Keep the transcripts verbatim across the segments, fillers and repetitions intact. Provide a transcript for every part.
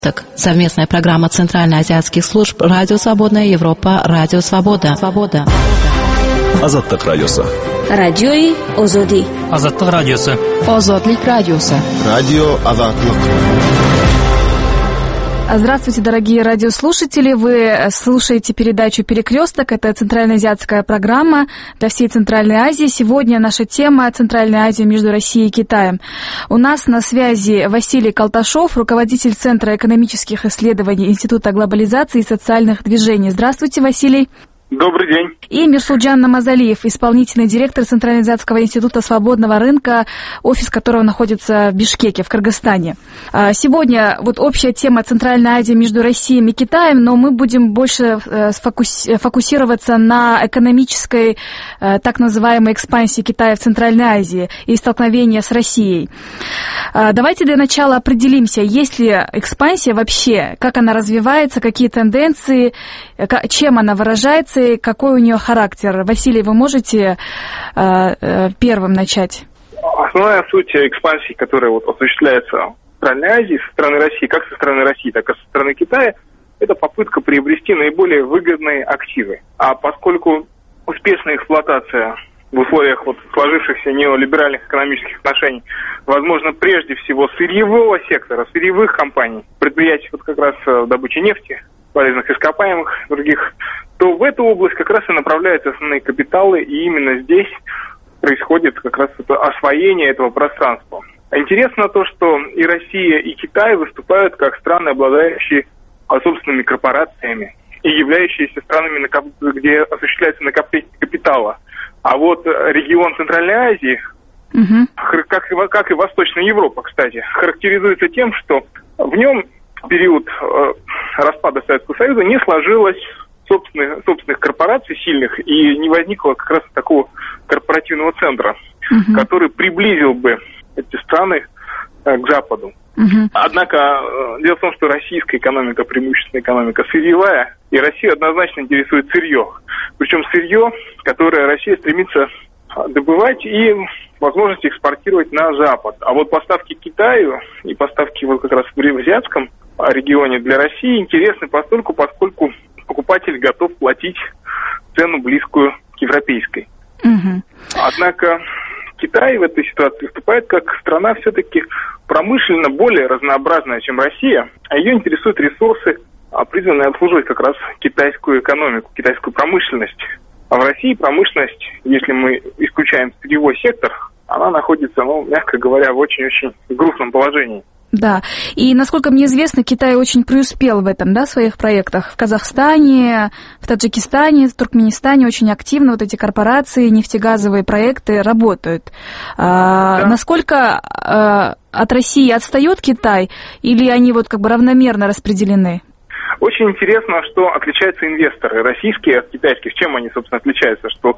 Так, совместная программа Центральноазиатских служб «Радио Свободная Европа», «Радио Свобода». Свобода. Азаттык радиосы. Радиои Озоди. Азаттык радиосы. Озодлик радиосы. Радио Азаттык. Здравствуйте, дорогие радиослушатели. Вы слушаете передачу «Перекресток». Это центральноазиатская программа для всей Центральной Азии. Сегодня наша тема «Центральная Азия между Россией и Китаем». У нас на связи Василий Колташов, руководитель Центра экономических исследований Института глобализации и социальных движений. Здравствуйте, Василий. Добрый день. И Мирсулджан Намазалиев, исполнительный директор Центральноазиатского института свободного рынка, офис которого находится в Бишкеке, в Кыргызстане. Сегодня вот общая тема Центральная Азия между Россией и Китаем, но мы будем больше фокусироваться на экономической, так называемой, экспансии Китая в Центральной Азии и столкновения с Россией. Давайте для начала определимся, есть ли экспансия вообще, как она развивается, какие тенденции, чем она выражается, какой у нее характер. Василий, вы можете э, э, первым начать? Основная суть экспансии, которая вот осуществляется в Центральной Азии со стороны России, как со стороны России, так и со стороны Китая, это попытка приобрести наиболее выгодные активы. А поскольку успешная эксплуатация в условиях вот сложившихся неолиберальных экономических отношений возможно прежде всего сырьевого сектора, сырьевых компаний, предприятий вот как раз добычи нефти, полезных ископаемых, других, то в эту область как раз и направляются основные капиталы, и именно здесь происходит как раз это освоение этого пространства. Интересно то, что и Россия, и Китай выступают как страны, обладающие собственными корпорациями и являющиеся странами, где осуществляется накопление капитала. А вот регион Центральной Азии, угу. как, и, как и Восточная Европа, кстати, характеризуется тем, что в нем в период э, распада Советского Союза не сложилось собственных, собственных корпораций сильных и не возникло как раз такого корпоративного центра, uh-huh. который приблизил бы эти страны э, к Западу. Uh-huh. Однако э, дело в том, что российская экономика преимущественно экономика сырьевая, и Россию однозначно интересует сырье. Причем сырье, которое Россия стремится добывать и возможность экспортировать на Запад. А вот поставки Китаю и поставки вот как раз в азиатском регионе для России интересны постольку, поскольку покупатель готов платить цену близкую к европейской. Угу. Однако Китай в этой ситуации выступает как страна все-таки промышленно более разнообразная, чем Россия, а ее интересуют ресурсы, призванные обслуживать как раз китайскую экономику, китайскую промышленность. А в России промышленность, если мы исключаем сырьевой сектор, она находится, ну, мягко говоря, в очень-очень грустном положении. Да, и, насколько мне известно, Китай очень преуспел в этом, да, в своих проектах. В Казахстане, в Таджикистане, в Туркменистане очень активно вот эти корпорации, нефтегазовые проекты работают. Да. А, насколько а, от России отстает Китай, или они вот как бы равномерно распределены? Очень интересно, что отличаются инвесторы российские от китайских. Чем они, собственно, отличаются? Что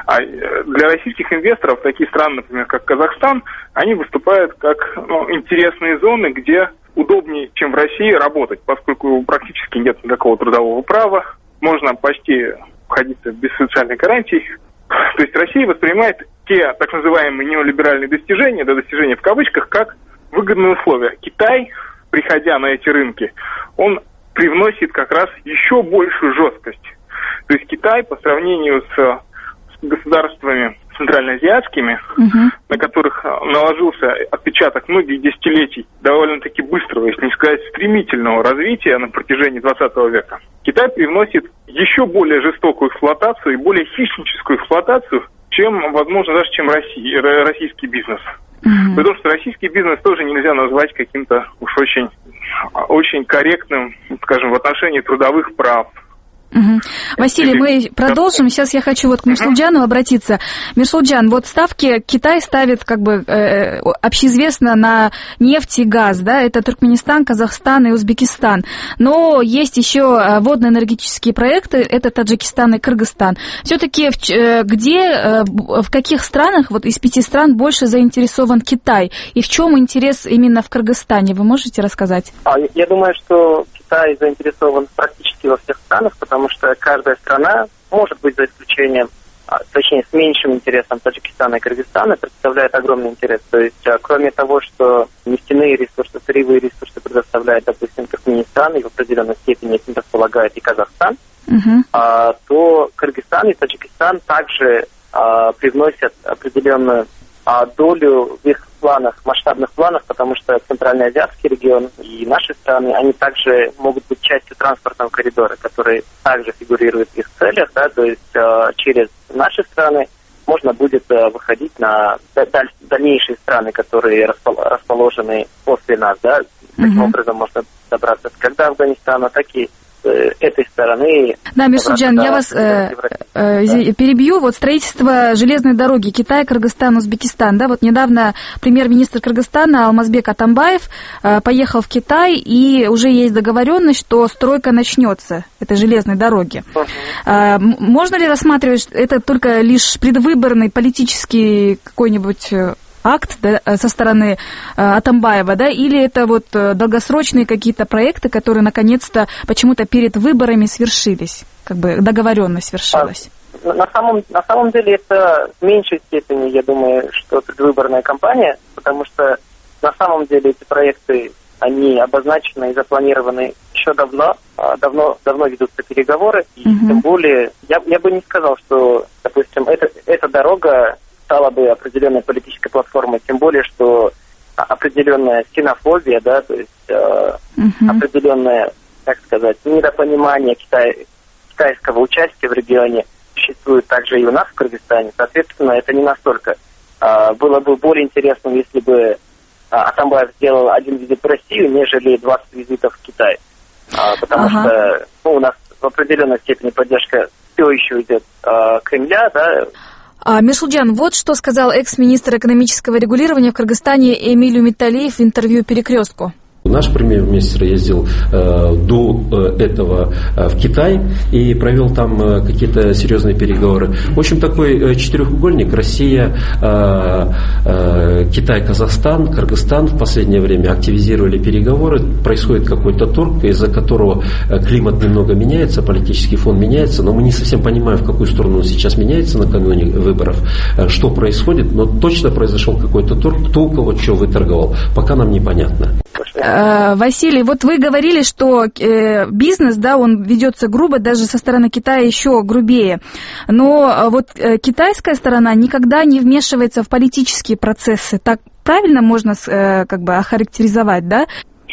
для российских инвесторов такие страны, например, как Казахстан, они выступают как ну, интересные зоны, где удобнее, чем в России, работать, поскольку практически нет никакого трудового права, можно почти обходиться без социальной гарантии. То есть Россия воспринимает те так называемые неолиберальные достижения, да, достижения в кавычках, как выгодные условия. Китай, приходя на эти рынки, он привносит как раз еще большую жесткость. То есть Китай по сравнению с, с государствами центральноазиатскими, uh-huh. на которых наложился отпечаток многих десятилетий довольно-таки быстрого, если не сказать стремительного развития на протяжении двадцатого века, Китай привносит еще более жестокую эксплуатацию и более хищническую эксплуатацию, чем, возможно, даже чем Россия, российский бизнес. Mm-hmm. Потому что российский бизнес тоже нельзя назвать каким-то уж очень, очень корректным, скажем, в отношении трудовых прав. Угу. Василий, мы продолжим. Сейчас я хочу вот к Мирсулджану обратиться. Мирсулджан, вот ставки Китай ставит, как бы, э, общеизвестно, на нефть и газ, да, это Туркменистан, Казахстан и Узбекистан. Но есть еще водно-энергетические проекты, это Таджикистан и Кыргызстан. Все-таки где, в каких странах, вот из пяти стран, больше заинтересован Китай? И в чем интерес именно в Кыргызстане? Вы можете рассказать? Я думаю, что Китай заинтересован практически во всех странах, потому что каждая страна, может быть, за исключением точнее, с меньшим интересом Таджикистана и Кыргызстана представляет огромный интерес. То есть, кроме того, что нефтяные ресурсы, сырьевые ресурсы предоставляет, допустим, Туркменистан, и в определенной степени этим располагает и Казахстан, uh-huh. то Кыргызстан и Таджикистан также привносят определенную долю в их планах, масштабных планах, потому что Центральноазиатский регион и наши страны, они также могут быть частью транспортного коридора, который также фигурирует в их целях, да, то есть э, через наши страны можно будет э, выходить на даль- дальнейшие страны, которые распол- расположены после нас, да, таким mm-hmm. образом можно добраться как до Афганистана, так и этой стороны. Да, Мирсуджан, я вас э, э, да. перебью. Вот строительство железной дороги Китай, Кыргызстан, Узбекистан. Да, вот недавно премьер-министр Кыргызстана Алмазбек Атамбаев э, поехал в Китай, и уже есть договоренность, что стройка начнется этой железной дороги. Uh-huh. Э, можно ли рассматривать это только лишь предвыборный политический какой-нибудь акт, да, со стороны э, Атамбаева, да, или это вот э, долгосрочные какие-то проекты, которые наконец-то почему-то перед выборами свершились, как бы договоренность свершилась? А, на, самом, на самом деле это в меньшей степени, я думаю, что предвыборная кампания, потому что на самом деле эти проекты, они обозначены и запланированы еще давно, давно, давно ведутся переговоры, и uh-huh. тем более, я, я бы не сказал, что, допустим, это, эта дорога стала бы определенной политической платформой, тем более, что определенная ксенофобия, да, то есть э, uh-huh. определенное, так сказать, недопонимание Китай, китайского участия в регионе существует также и у нас в Кыргызстане. Соответственно, это не настолько. Э, было бы более интересно, если бы э, Атамбаев сделал один визит в Россию, нежели двадцать визитов в Китай. Э, потому uh-huh. что ну, у нас в определенной степени поддержка все еще идет э, Кремля, да. А, Мирсулджан, вот что сказал экс-министр экономического регулирования в Кыргызстане Эмиль Умиталиев в интервью «Перекрестку». Наш премьер-министр ездил э, до э, этого э, в Китай и провел там э, какие-то серьезные переговоры. В общем, такой э, четырехугольник: Россия, э, э, Китай, Казахстан, Кыргызстан в последнее время активизировали переговоры. Происходит какой-то торг, из-за которого э, климат немного меняется, политический фон меняется, но мы не совсем понимаем, в какую сторону он сейчас меняется накануне выборов, э, что происходит, но точно произошел какой-то торг, кто у кого что выторговал, пока нам непонятно. Василий, вот вы говорили, что э, бизнес, да, он ведется грубо, даже со стороны Китая еще грубее. Но вот э, китайская сторона никогда не вмешивается в политические процессы. Так правильно можно э, как бы охарактеризовать, да?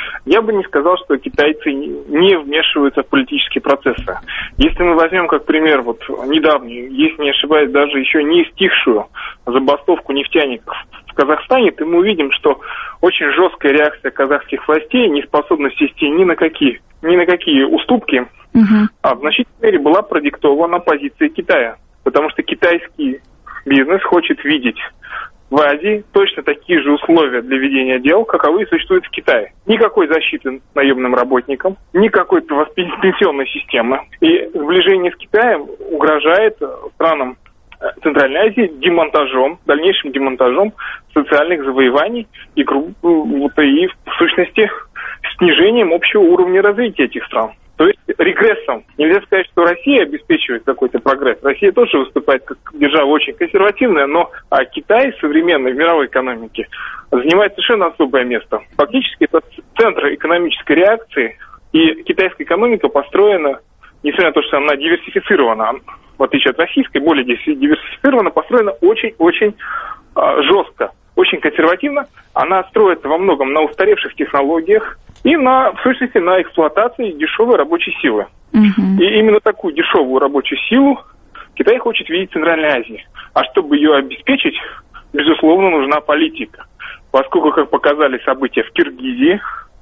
Я бы не сказал, что китайцы не вмешиваются в политические процессы. Если мы возьмем как пример вот недавнюю, если не ошибаюсь, даже еще не стихшую забастовку нефтяников в Казахстане, то мы увидим, что очень жесткая реакция казахских властей, не способность вести ни на какие, ни на какие уступки, uh-huh. а в значительной мере была продиктована позицией Китая. Потому что китайский бизнес хочет видеть в Азии точно такие же условия для ведения дел, каковы существуют в Китае. Никакой защиты наемным работникам, никакой пенсионной системы. И сближение с Китаем угрожает странам Центральной Азии демонтажом, дальнейшим демонтажом социальных завоеваний и, вот, и в сущности снижением общего уровня развития этих стран. То есть регрессом. Нельзя сказать, что Россия обеспечивает какой-то прогресс. Россия тоже выступает как держава очень консервативная, но а Китай современной в мировой экономике занимает совершенно особое место. Фактически это центр экономической реакции, и китайская экономика построена, несмотря на то, что она диверсифицирована, в отличие от российской, более диверсифицирована, построена очень-очень а, жестко, очень консервативно. Она строится во многом на устаревших технологиях и, на, в сущности, на эксплуатации дешевой рабочей силы. Uh-huh. И именно такую дешевую рабочую силу Китай хочет видеть в Центральной Азии. А чтобы ее обеспечить, безусловно, нужна политика. Поскольку, как показали события в Киргизии,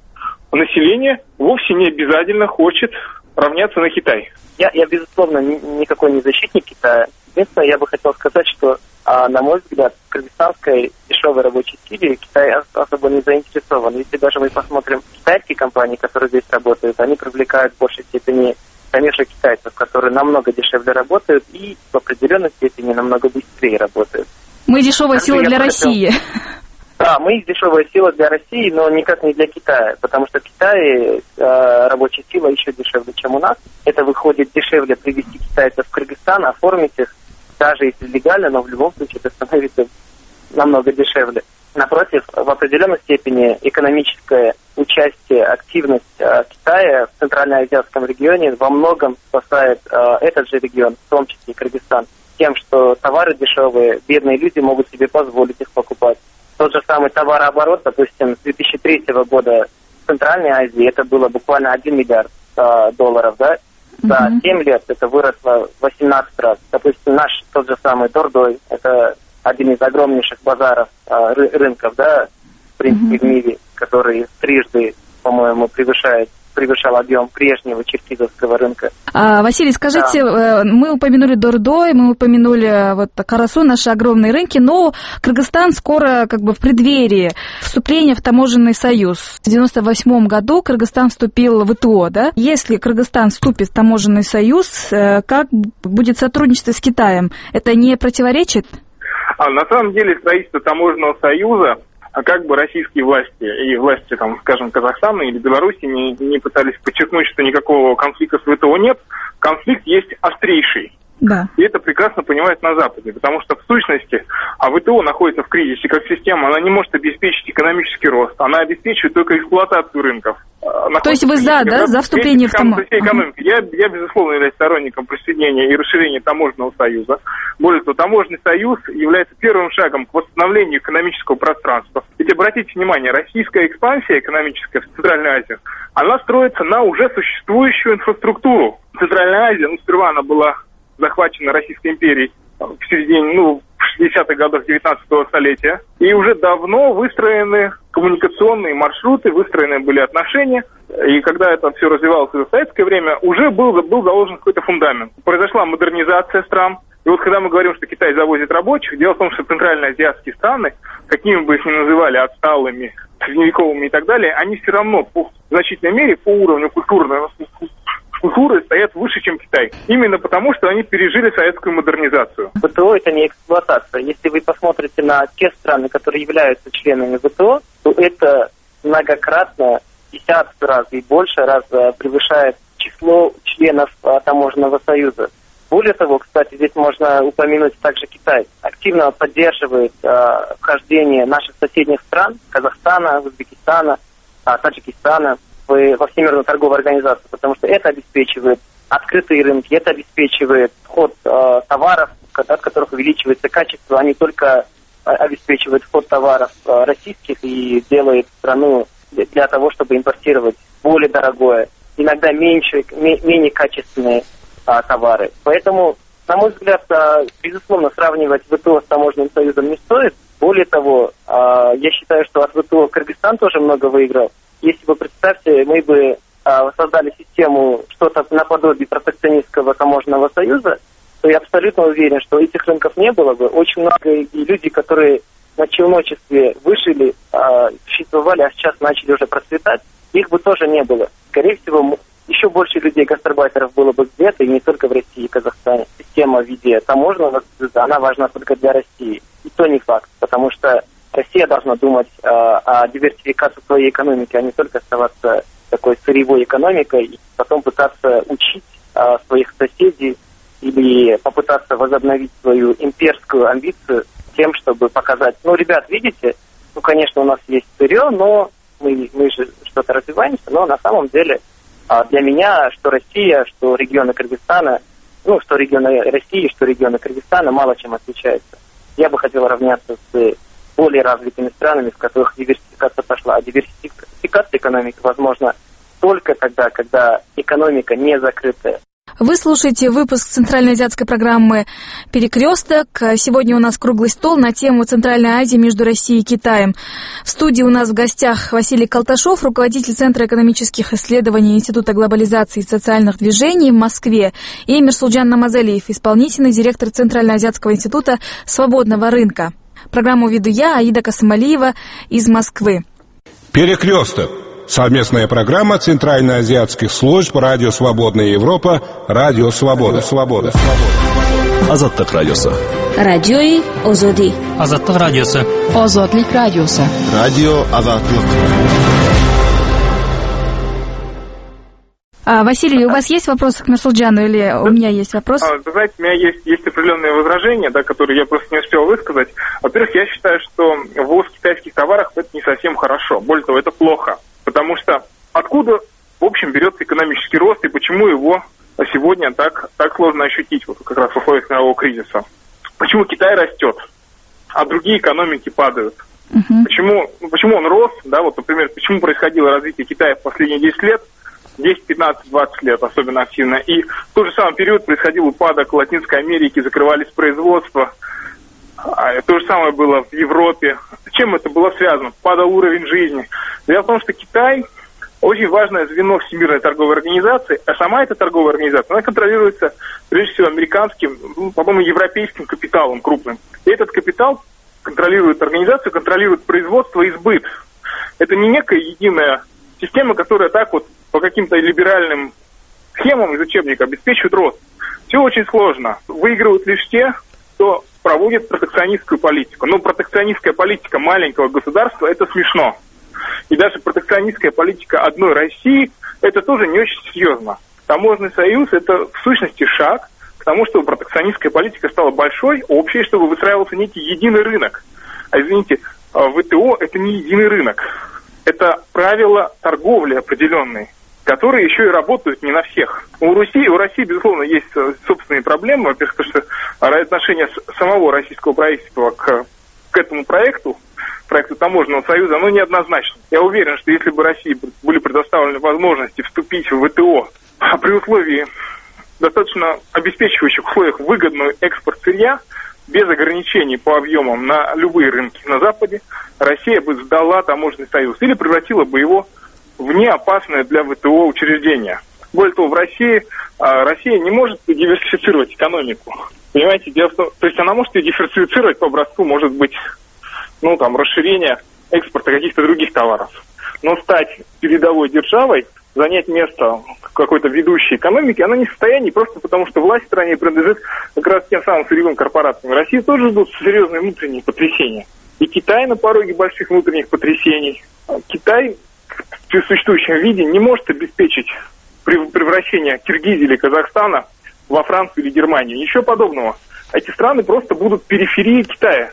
население вовсе не обязательно хочет равняться на Китай. Я, я безусловно, ни, никакой не защитник Китая. Единственное, я бы хотел сказать, что, а, на мой взгляд, в кыргызстанской дешевой рабочей силе Китай особо не заинтересован. Если даже мы посмотрим китайские компании, которые здесь работают, они привлекают в большей степени, конечно, китайцев, которые намного дешевле работают и в определенной степени намного быстрее работают. Мы дешевая сила для России. Да, мы дешевая сила для России, но никак не для Китая, потому что в Китае э, рабочая сила еще дешевле, чем у нас. Это выходит дешевле привезти китайцев в Кыргызстан, оформить их даже если легально, но в любом случае это становится намного дешевле. Напротив, в определенной степени экономическое участие, активность э, Китая в Центральноазиатском регионе во многом спасает э, этот же регион, в том числе и Кыргызстан, тем, что товары дешевые, бедные люди могут себе позволить их покупать. Тот же самый товарооборот, допустим, с две тысячи третьего года в Центральной Азии это было буквально один миллиард э, долларов, да? За семь лет это выросло в восемнадцать раз. Допустим, наш тот же самый Дордой, это один из огромнейших базаров, а, ры- рынков, да, в принципе, mm-hmm. в мире, который трижды, по-моему, превышает, превышал объем прежнего черкизовского рынка. А, Василий, скажите, да. мы упомянули Дордой, мы упомянули вот Карасу, наши огромные рынки, но Кыргызстан скоро как бы в преддверии вступления в таможенный союз. В девяносто восьмом году Кыргызстан вступил в ВТО, да? Если Кыргызстан вступит в таможенный союз, как будет сотрудничество с Китаем? Это не противоречит? А на самом деле строительство таможенного союза, а как бы российские власти и власти, там, скажем, Казахстана или Беларуси не, не пытались подчеркнуть, что никакого конфликта с ВТО нет, конфликт есть острейший. Да. И это прекрасно понимают на Западе, потому что в сущности, а ВТО находится в кризисе как система, она не может обеспечить экономический рост, она обеспечивает только эксплуатацию рынков. То есть вы за, да, за вступление в таможенный союз? Я, я, безусловно, являюсь сторонником присоединения и расширения таможенного союза. Более того, таможенный союз является первым шагом к восстановлению экономического пространства. Ведь обратите внимание, российская экспансия экономическая в Центральной Азии, она строится на уже существующую инфраструктуру. Центральная Азия, ну, сперва она была захвачена Российской империей в середине, ну, в шестидесятых годах девятнадцатого столетия. И уже давно выстроены коммуникационные маршруты, выстроены были отношения. И когда это все развивалось в советское время, уже был, был заложен какой-то фундамент. Произошла модернизация стран. И вот когда мы говорим, что Китай завозит рабочих, дело в том, что центральноазиатские страны, какими бы их ни называли, отсталыми, средневековыми и так далее, они все равно по, в значительной мере по уровню культурного культуры стоят выше, чем Китай. Именно потому, что они пережили советскую модернизацию. ВТО – это не эксплуатация. Если вы посмотрите на те страны, которые являются членами ВТО, то это многократно, десятки раз и больше раз превышает число членов таможенного союза. Более того, кстати, здесь можно упомянуть также Китай. Активно поддерживает э, вхождение наших соседних стран, Казахстана, Узбекистана, э, Таджикистана, в, во Всемирную торговую организацию, потому что это обеспечивает открытые рынки, это обеспечивает вход э, товаров, от которых увеличивается качество, а не только э, обеспечивает вход товаров э, российских и делает страну для, для того, чтобы импортировать более дорогое, иногда меньше, ме, менее качественные товары. Поэтому, на мой взгляд, безусловно, сравнивать ВТО с таможенным союзом не стоит. Более того, я считаю, что от ВТО Кыргызстан тоже много выиграл. Если вы представьте, мы бы создали систему что-то наподобие протекционистского таможенного союза, то я абсолютно уверен, что этих рынков не было бы. Очень много и люди, которые на челночестве вышли, существовали, а сейчас начали уже процветать, их бы тоже не было. Скорее всего, еще больше людей-гастарбайтеров было бы где-то, и не только в России и Казахстане. Система в виде таможенного союза, она важна только для России. И то не факт, потому что Россия должна думать э, о диверсификации своей экономики, а не только оставаться такой сырьевой экономикой, и потом пытаться учить э, своих соседей или попытаться возобновить свою имперскую амбицию тем, чтобы показать, ну, ребят, видите, ну, конечно, у нас есть сырье, но мы, мы же что-то развиваемся, но на самом деле для меня, что Россия, что регионы Кыргызстана, ну, что регионы России, что регионы Кыргызстана мало чем отличаются. Я бы хотел равняться с более развитыми странами, в которых диверсификация пошла. А диверсификация экономики возможна только тогда, когда экономика не закрытая. Вы слушаете выпуск центральноазиатской программы «Перекресток». Сегодня у нас круглый стол на тему Центральной Азии между Россией и Китаем. В студии у нас в гостях Василий Калташов, руководитель Центра экономических исследований Института глобализации и социальных движений в Москве, и Мирсулджан Намазалиев, исполнительный директор Центральноазиатского института свободного рынка. Программу веду я, Аида Касымалиева, из Москвы. «Перекресток». Совместная программа Центральноазиатских служб «Радио Свободная Европа», «Радио Свобода». Свобода. Азаттык радиосы. Радиои Озоди. Азаттык радиосы. Озодлик радиосы. Радио Азаттык. А, Василий, у вас есть вопросы к Насулджану или у меня есть вопрос? А, вы знаете, у меня есть, есть определенные возражения, да, которые я просто не успел высказать. Во-первых, я считаю, что ввоз китайских товаров – это не совсем хорошо. Более того, это плохо. Потому что откуда, в общем, берется экономический рост и почему его сегодня так, так сложно ощутить, вот как раз в условиях мирового кризиса? Почему Китай растет, а другие экономики падают? Uh-huh. Почему, почему он рос, да, вот, например, почему происходило развитие Китая в последние десять лет, десять, пятнадцать, двадцать лет особенно активно, и в тот же самый период происходил упадок в Латинской Америке, закрывались производства, а то же самое было в Европе. С чем это было связано? Падал уровень жизни. Дело в том, что Китай очень важное звено Всемирной торговой организации, а сама эта торговая организация, она контролируется прежде всего американским, ну, по-моему, европейским капиталом крупным. И этот капитал контролирует организацию, контролирует производство и сбыт. Это не некая единая система, которая так вот по каким-то либеральным схемам из учебника обеспечивает рост. Все очень сложно. Выигрывают лишь те, кто проводит протекционистскую политику. Но протекционистская политика маленького государства – это смешно. И даже протекционистская политика одной России – это тоже не очень серьезно. Таможенный союз – это в сущности шаг к тому, чтобы протекционистская политика стала большой, общей, чтобы выстраивался некий единый рынок. А извините, ВТО – это не единый рынок. Это правила торговли определенные, которые еще и работают не на всех. У России, у России, безусловно, есть собственные проблемы. Во-первых, потому что отношение самого российского правительства к, к этому проекту, проекту Таможенного союза, оно неоднозначно. Я уверен, что если бы России были предоставлены возможности вступить в ВТО при условии достаточно обеспечивающих условиях выгодный экспорт сырья, без ограничений по объемам на любые рынки на Западе, Россия бы сдала Таможенный союз или превратила бы его в неопасное для ВТО учреждение. Более того, в России Россия не может диверсифицировать экономику. Понимаете, дело в том, то есть она может ее диверсифицировать по образцу, может быть, ну там, расширение экспорта каких-то других товаров. Но стать передовой державой, занять место какой-то ведущей экономики, она не в состоянии, просто потому что власть в стране принадлежит как раз тем самым сырьевым корпорациям. России тоже ждут серьезные внутренние потрясения. И Китай на пороге больших внутренних потрясений. Китай в существующем виде не может обеспечить превращение Киргизии или Казахстана во Францию или Германию. Ничего подобного. Эти страны просто будут периферией Китая.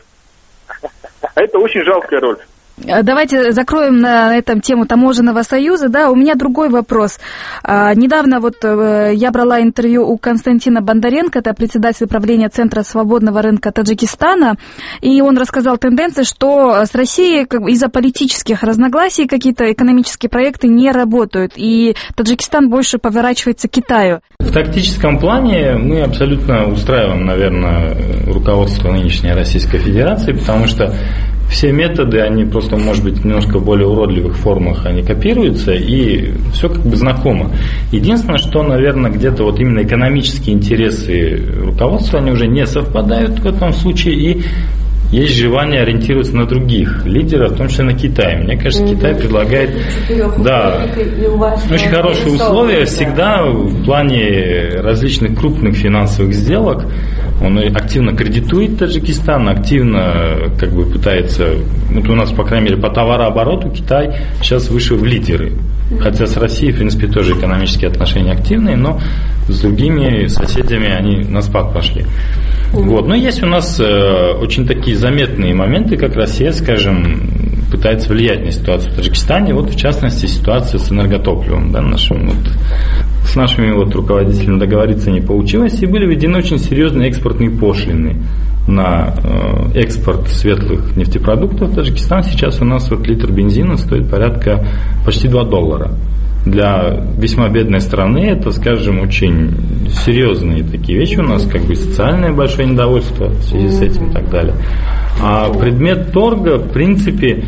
А это очень жалкая роль. Давайте закроем на этом тему Таможенного союза. Да, у меня другой вопрос. А, недавно вот я брала интервью у Константина Бондаренко, это председатель правления Центра свободного рынка Таджикистана, и он рассказал тенденции, что с Россией как бы, из-за политических разногласий какие-то экономические проекты не работают, и Таджикистан больше поворачивается к Китаю. В тактическом плане мы абсолютно устраиваем, наверное, руководство нынешней Российской Федерации, потому что все методы, они просто, может быть, в немножко более уродливых формах они копируются, и все как бы знакомо. Единственное, что, наверное, где-то вот именно экономические интересы руководства, они уже не совпадают в этом случае, и есть желание ориентироваться на других лидеров, в том числе на Китай. Мне кажется, Китай предлагает да, очень хорошие условия всегда в плане различных крупных финансовых сделок. Он активно кредитует Таджикистан, активно как бы пытается, вот у нас, по крайней мере, по товарообороту Китай сейчас вышел в лидеры. Хотя с Россией, в принципе, тоже экономические отношения активные, но с другими соседями они на спад пошли. Вот. Но есть у нас э, очень такие заметные моменты, как Россия, скажем, пытается влиять на ситуацию в Таджикистане. Вот, в частности, ситуация с энерготопливом. Да, нашим, вот, с нашими вот, руководителями договориться не получилось, и были введены очень серьезные экспортные пошлины на э, экспорт светлых нефтепродуктов в Таджикистан. Сейчас у нас вот, литр бензина стоит порядка почти два доллара. Для весьма бедной страны это, скажем, очень серьезные такие вещи. У нас как бы социальное большое недовольство в связи с этим и так далее. А предмет торга, в принципе,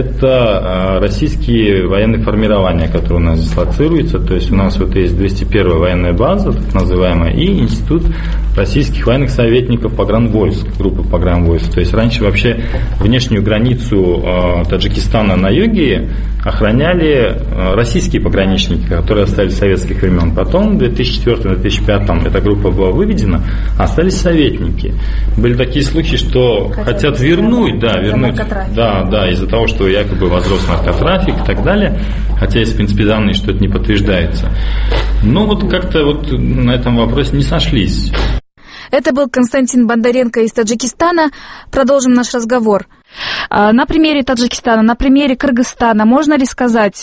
это российские военные формирования, которые у нас дислоцируются. То есть у нас вот есть двести первая военная база, так называемая, и институт российских военных советников погранвойск, группы погранвойск. То есть раньше вообще внешнюю границу э, Таджикистана на юге охраняли э, российские пограничники, которые остались с советских времен. Потом в две тысячи четвёртом - две тысячи пятом эта группа была выведена, остались советники. Были такие слухи, что хотят, хотят вернуть, да, вернуть, да, да, из-за того, что якобы возрос наркотрафик и так далее, хотя есть, в принципе, данные, что это не подтверждается. Ну, вот как-то вот на этом вопросе не сошлись. Это был Константин Бондаренко из Таджикистана. Продолжим наш разговор. На примере Таджикистана, на примере Кыргызстана можно ли сказать,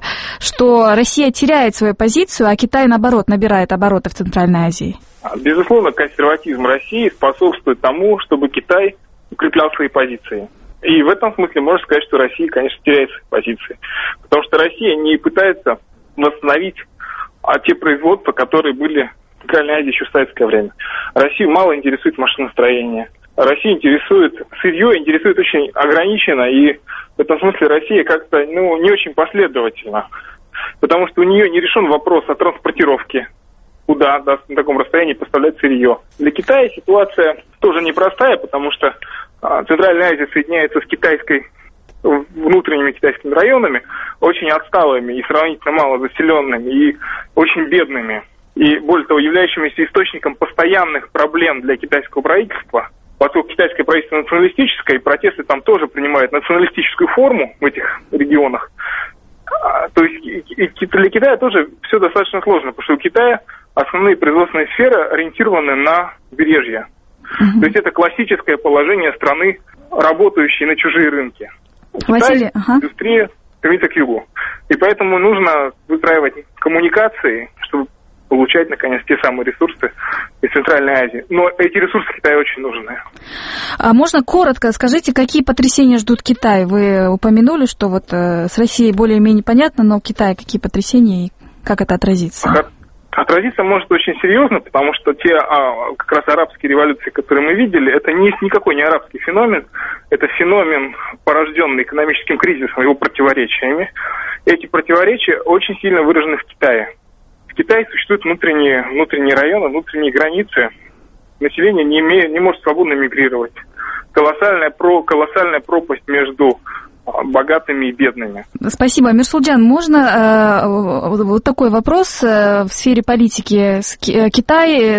что Россия теряет свою позицию, а Китай, наоборот, набирает обороты в Центральной Азии? Безусловно, консерватизм России способствует тому, чтобы Китай укреплял свои позиции. И в этом смысле можно сказать, что Россия, конечно, теряет свои позиции. Потому что Россия не пытается восстановить а, те производства, которые были в Центральной Азии еще в советское время. Россию мало интересует машиностроение. Россию интересует сырье, интересует очень ограниченно, и в этом смысле Россия как-то ну, не очень последовательна. Потому что у нее не решен вопрос о транспортировке, куда да, на таком расстоянии поставлять сырье. Для Китая ситуация тоже непростая, потому что а, Центральная Азия соединяется с китайской, внутренними китайскими районами, очень отсталыми и сравнительно мало заселенными, и очень бедными. И, более того, являющимися источником постоянных проблем для китайского правительства. Поскольку китайское правительство националистическое, и протесты там тоже принимают националистическую форму в этих регионах, то есть и для Китая тоже все достаточно сложно, потому что у Китая основные производственные сферы ориентированы на побережье. Mm-hmm. То есть это классическое положение страны, работающей на чужие рынки. У Китая ага. индустрия стремится к югу. И поэтому нужно выстраивать коммуникации, чтобы получать, наконец, те самые ресурсы из Центральной Азии. Но эти ресурсы Китаю очень нужны. А можно коротко скажите, какие потрясения ждут Китай? Вы упомянули, что вот э, с Россией более-менее понятно, но в Китае какие потрясения и как это отразится? От, отразиться может очень серьезно, потому что те а, как раз арабские революции, которые мы видели, это не, никакой не арабский феномен, это феномен, порожденный экономическим кризисом, его противоречиями. Эти противоречия очень сильно выражены в Китае. В Китае существуют внутренние, внутренние районы, внутренние границы. Население не, имеет, не может свободно мигрировать. Колоссальная, про, колоссальная пропасть между богатыми и бедными. Спасибо. Мирсулджан, можно э, вот такой вопрос э, в сфере политики? Китай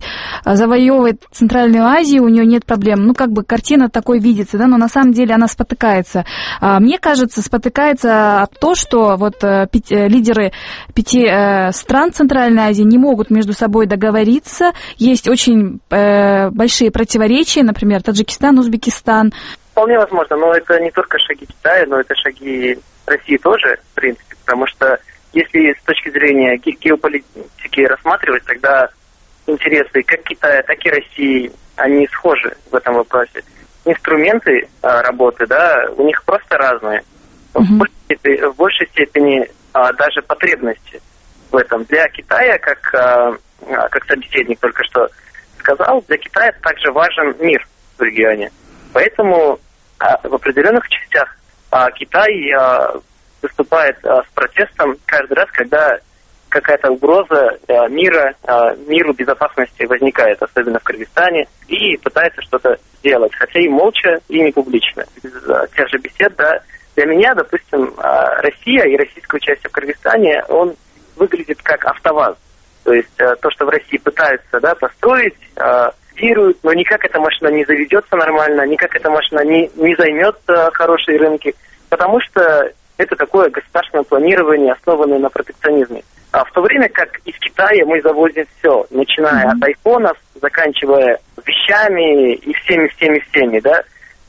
завоевывает Центральную Азию, у нее нет проблем. Ну, как бы картина такой видится, да, но на самом деле она спотыкается. А, мне кажется, спотыкается то, что вот э, пяти, лидеры пяти э, стран Центральной Азии не могут между собой договориться. Есть очень э, большие противоречия, например, Таджикистан, Узбекистан. Вполне возможно, но это не только шаги Китая, но это шаги России тоже, в принципе, потому что если с точки зрения ге- геополитики рассматривать, тогда интересы как Китая, так и России, они схожи в этом вопросе. Инструменты а, работы, да, у них просто разные. Mm-hmm. В, большей степени, в большей степени а, даже потребности в этом. Для Китая, как, а, как собеседник только что сказал, для Китая также важен мир в регионе. Поэтому а, в определенных частях а, Китай а, выступает а, с протестом каждый раз, когда какая-то угроза а, мира, а, миру, безопасности возникает, особенно в Кыргызстане, и пытается что-то сделать, хотя и молча, и не публично. Из а, тех же бесед, да, для меня, допустим, а, Россия и российское участие в Кыргызстане, он выглядит как АвтоВАЗ. То есть а, то, что в России пытаются, да, построить, а, но никак эта машина не заведется нормально, никак эта машина не, не займет а, хорошие рынки, потому что это такое государственное планирование, основанное на протекционизме. А в то время как из Китая мы завозим все, начиная mm-hmm. от айфонов, заканчивая вещами и всеми-всеми-всеми, да,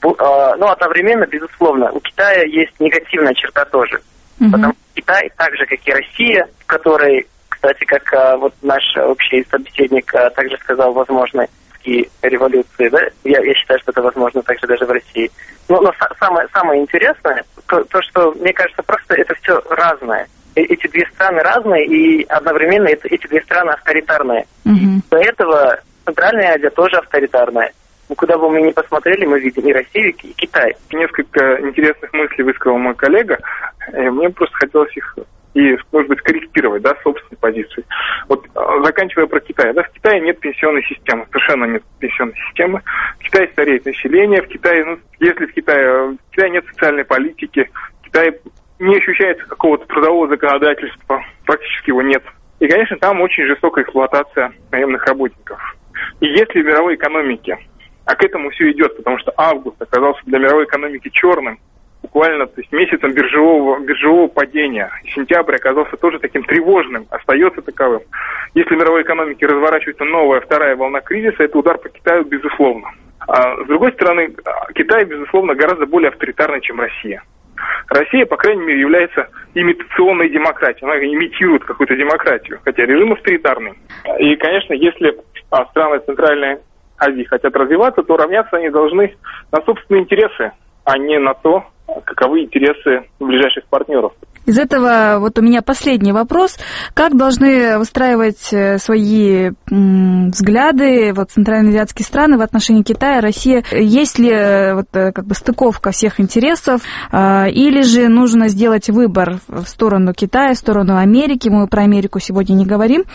а, но одновременно, безусловно, у Китая есть негативная черта тоже, mm-hmm. потому что Китай, так же, как и Россия, в которой, кстати, как а, вот наш общий собеседник а, также сказал, возможно, и революции, да, я, я считаю, что это возможно также даже в России. Но, но самое, самое интересное, то, то, что, мне кажется, просто это все разное. Эти две страны разные, и одновременно это, эти две страны авторитарные. Mm-hmm. До этого Центральная Азия тоже авторитарная. Куда бы мы ни посмотрели, мы видим и Россию, и Китай. Несколько интересных мыслей высказал мой коллега. Мне просто хотелось их и, может быть, корректировать, да, собственной позиции. Вот, заканчивая про Китай, да, в Китае нет пенсионной системы, совершенно нет пенсионной системы. В Китае стареет население, в Китае, ну, если в Китае, в Китае нет социальной политики, в Китае не ощущается какого-то трудового законодательства, практически его нет. И, конечно, там очень жестокая эксплуатация наемных работников. И если в мировой экономике, а к этому все идет, потому что август оказался для мировой экономики черным, буквально то есть, месяцем биржевого, биржевого падения. Сентябрь оказался тоже таким тревожным, остается таковым. Если в мировой экономике разворачивается новая вторая волна кризиса, это удар по Китаю, безусловно. А с другой стороны, Китай, безусловно, гораздо более авторитарный, чем Россия. Россия, по крайней мере, является имитационной демократией. Она имитирует какую-то демократию, хотя режим авторитарный. И, конечно, если страны Центральной Азии хотят развиваться, то равняться они должны на собственные интересы, а не на то, каковы интересы ближайших партнеров. Из этого вот у меня последний вопрос. Как должны выстраивать свои м, взгляды вот, центральноазиатские страны в отношении Китая, России? Есть ли вот, как бы стыковка всех интересов? Э, или же нужно сделать выбор в сторону Китая, в сторону Америки? Мы про Америку сегодня не говорим.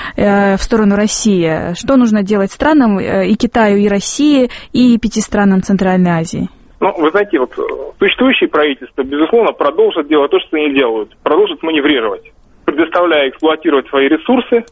Э, в сторону России. Что нужно делать странам э, и Китаю, и России, и пяти странам Центральной Азии? Ну, вы знаете, вот существующие правительства, безусловно, продолжат делать то, что они делают, продолжат маневрировать, предоставляя эксплуатировать свои ресурсы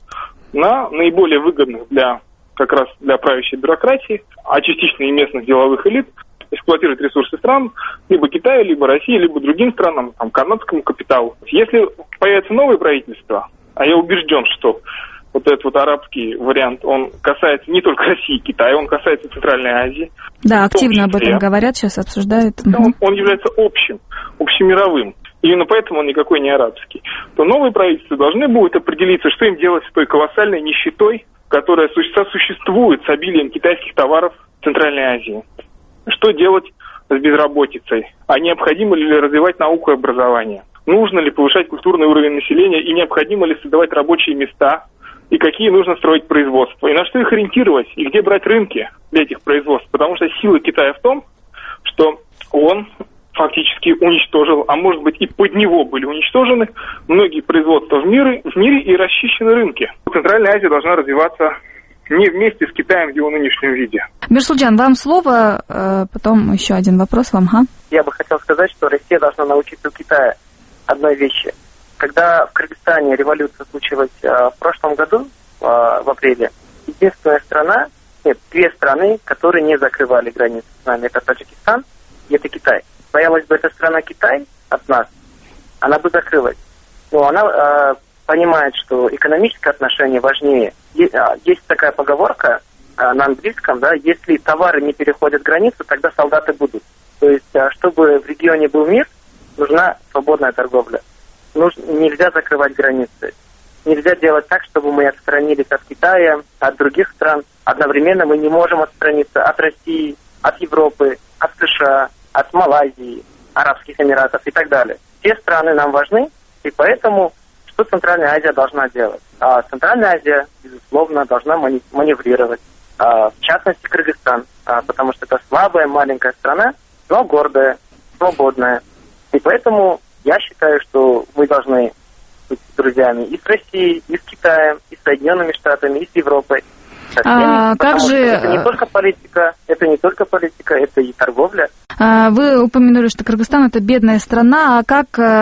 на наиболее выгодных для как раз для правящей бюрократии, а частично и местных деловых элит, эксплуатировать ресурсы стран, либо Китая, либо России, либо другим странам, там, канадскому капиталу. Если появится новое правительство, а я убежден, что вот этот вот арабский вариант, он касается не только России и Китая, он касается Центральной Азии. Да, активно об этом говорят, сейчас обсуждают. Он, он является общим, общемировым. Именно поэтому он никакой не арабский. То новые правительства должны будут определиться, что им делать с той колоссальной нищетой, которая сосуществует с обилием китайских товаров в Центральной Азии. Что делать с безработицей? А необходимо ли развивать науку и образование? Нужно ли повышать культурный уровень населения и необходимо ли создавать рабочие места? И какие нужно строить производства, и на что их ориентировать, и где брать рынки для этих производств. Потому что сила Китая в том, что он фактически уничтожил, а может быть и под него были уничтожены многие производства в мире, в мире и расчищены рынки. Центральная Азия должна развиваться не вместе с Китаем в его нынешнем виде. Мирсулджан, вам слово, потом еще один вопрос вам. Ага. Я бы хотел сказать, что Россия должна научиться у Китая одной вещи. Когда в Кыргызстане революция случилась э, в прошлом году, э, в апреле, единственная страна, нет, две страны, которые не закрывали границы с нами, это Таджикистан и это Китай. Боялась бы эта страна Китай от нас, она бы закрылась. Но она э, понимает, что экономическое отношение важнее. Есть, э, есть такая поговорка э, на английском, да, если товары не переходят границу, тогда солдаты будут. То есть, э, чтобы в регионе был мир, нужна свободная торговля. Нужно, нельзя закрывать границы. Нельзя делать так, чтобы мы отстранились от Китая, от других стран. Одновременно мы не можем отстраниться от России, от Европы, от США, от Малайзии, Арабских Эмиратов и так далее. Все страны нам важны, и поэтому что Центральная Азия должна делать? А Центральная Азия, безусловно, должна мани- маневрировать. А, в частности, Кыргызстан, а, потому что это слабая, маленькая страна, но гордая, свободная. И поэтому я считаю, что мы должны быть друзьями и с Россией, и с Китаем, и с Соединенными Штатами, и с Европой. Со всеми, а как же... Это не только политика, это не только политика, это и торговля. Вы упомянули, что Кыргызстан – это бедная страна. А как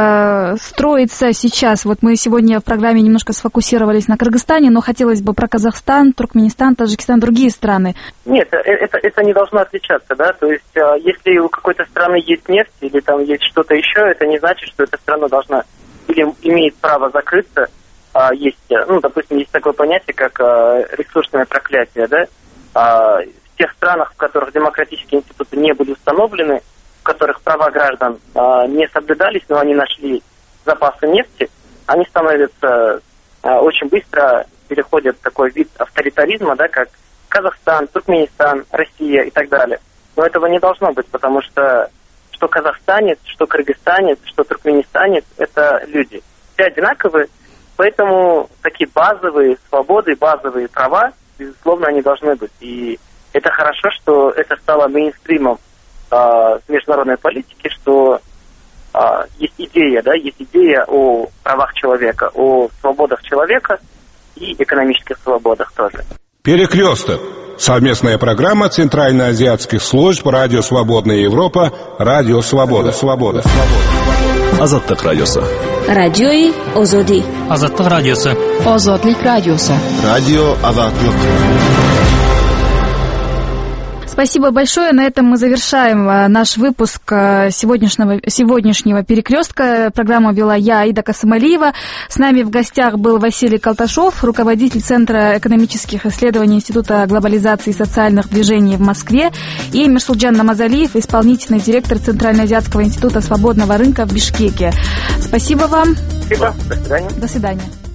э, строится сейчас? Вот мы сегодня в программе немножко сфокусировались на Кыргызстане, но хотелось бы про Казахстан, Туркменистан, Таджикистан, другие страны. Нет, это, это не должно отличаться, да? То есть, если у какой-то страны есть нефть или там есть что-то еще, это не значит, что эта страна должна или имеет право закрыться. Есть, ну, допустим, есть такое понятие, как ресурсное проклятие, да? В тех странах, в которых демократические институты не были установлены, в которых права граждан не соблюдались, но они нашли запасы нефти, они становятся очень быстро, переходят в такой вид авторитаризма, да, как Казахстан, Туркменистан, Россия и так далее. Но этого не должно быть, потому что что казахстанец, что кыргызстанец, что туркменистанец – это люди. Все одинаковые, поэтому такие базовые свободы, базовые права, безусловно, они должны быть. И это хорошо, что это стало мейнстримом э, международной политики, что э, есть идея, да, есть идея о правах человека, о свободах человека и экономических свободах тоже. Перекресток. Совместная программа Центральноазиатских служб Радио Свободная Европа, Радио Свобода. Свобода. Азаттык радиосы. Радиои Озоди. Азаттык радиосы. Озодлик радиосы. Радио Азаттык. С Спасибо большое. На этом мы завершаем наш выпуск сегодняшнего, сегодняшнего «Перекрестка». Программу вела я, Аида Касымалиева. С нами в гостях был Василий Колташов, руководитель Центра экономических исследований Института глобализации и социальных движений в Москве, и Мирсулджан Намазалиев, исполнительный директор Центральноазиатского института свободного рынка в Бишкеке. Спасибо вам. Спасибо. До свидания. До свидания.